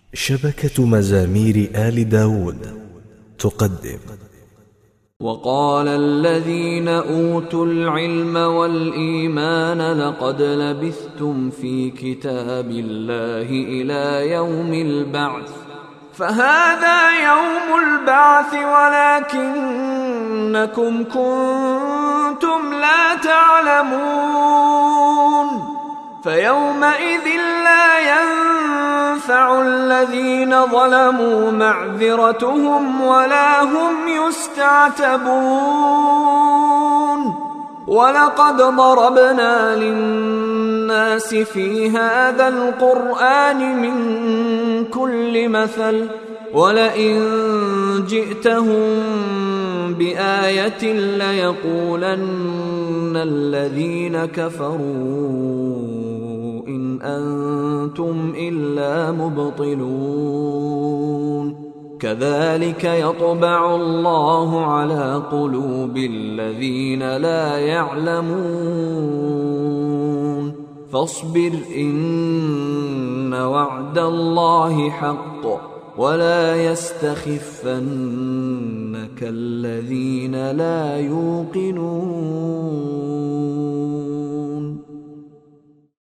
شبكة مزامير آل داود تقدم. وقال الذين أوتوا العلم والإيمان لقد لبثتم في كتاب الله إلى يوم البعث فهذا يوم البعث ولكنكم كنتم لا تعلمون فيومئذ لا ينفع الذين ظلموا معذرتهم ولا هم يستعتبون ولقد ضربنا للناس في هذا القرآن من كل مثل ولئن جئتهم بآية ليقولن الذين كفروا إن أنتم إلا مبطلون كذلك يطبع الله على قلوب الذين لا يعلمون فاصبر إن وعد الله حق ولا يستخفنك الذين لا يوقنون.